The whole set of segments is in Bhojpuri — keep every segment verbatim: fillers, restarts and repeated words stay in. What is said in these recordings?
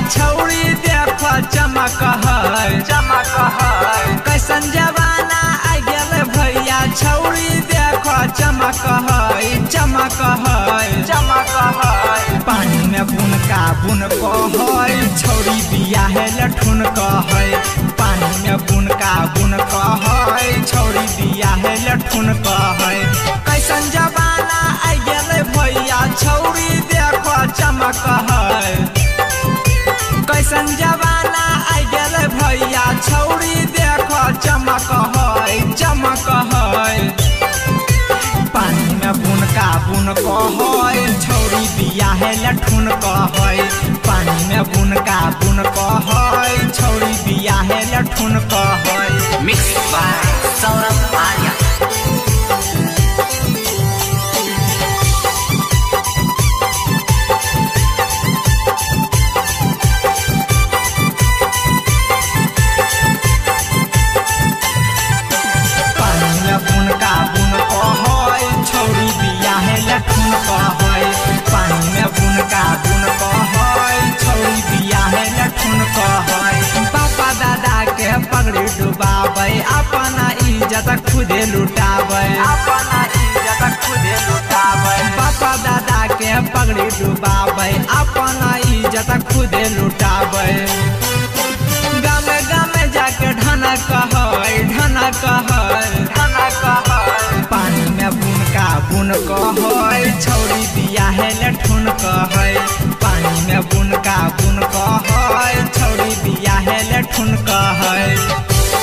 छौरी देख चमक है चमक है कैसन जमाना आ गेल भैया छौरी देख चमक है चमक है चमक है पानी में बुनका बुनक है छौरी बियाह लठुन है पानी में बुनका बुनक है छौरी बियाह लठुन है कैसन जमाना आ गेल भैया छौरी देख चमक है कैसन जमाना आ गेल भैया छौरी देख चमक है चमक है पानी में बुनका बुनक है छौरी बियाह लठुन है पानी में बुनका बुनक है छौरी बियाह लठुन है मिक्स बाय सौरभ आर्या। बुनका बुनक है छौरी बियाह लठुन है पानी में बुनका बुनक है छौरी बियाह लठुन है पापा दादा के पगड़ी डुबावे अपना इज्जत खुदे लुटावे अपना इज्जत खुदे लुटावे पापा दादा के पगड़ी डुबावे अपना इज्जत खुदे लुटावे गामे गामे जाके ढनक है ढनक है पानी में बुनका बुनक है छौरी बियाह लठुन है पानी में बुनका बुनक है छौरी बियाह लठुन है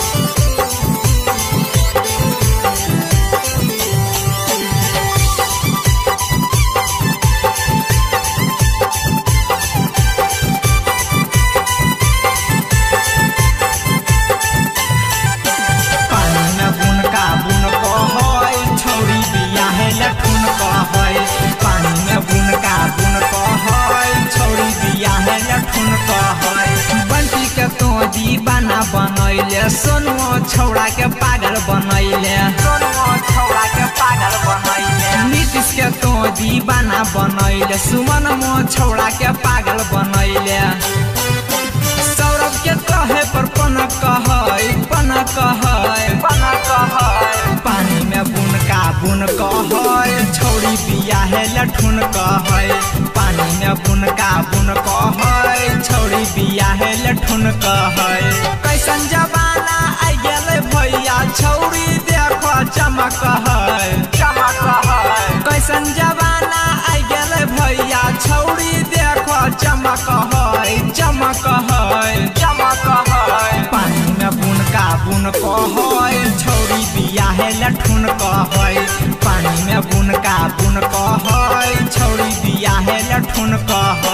लठुन है पानी में बुनका बुनक है छौरी बियाह लठुन है बंटी के तो दीवाना बनैले सोनुओ छौड़ा के पागल बनैले सोनुओ छौड़ा के पागल बनैले नीतीश के तो दीवाना बनैले सुमन मो छौड़ा के पागल बनैले सौरभ के कहे पर पनक है पनक है पनक है पानी में बुनका बुनक है छौरी बियाह लठुन है पानी में बुनका बुनक है छौरी बियाह लठुन है कैसन जमाना आ गेल भैया छौरी देख चमक है चमक है कैसन जमाना आ गेल भैया छौरी देख चमक है चमक है चमक है पानी में बुनका बुनक है छौरी बियाह लठुन है